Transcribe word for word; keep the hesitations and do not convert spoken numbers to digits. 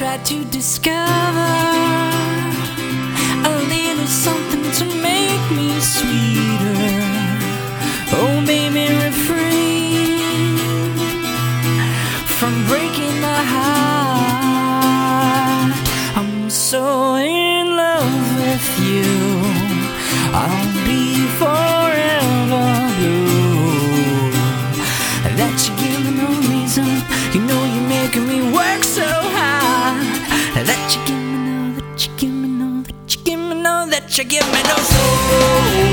try to discover a little something to make me sweeter. Oh baby, refrain from breaking my heart. I'm so in love with you, I'll be forever blue. That you give me no reason, you know you're making me work so hard. That you give me no, that you give me no, that you give me no, that you give me no soul.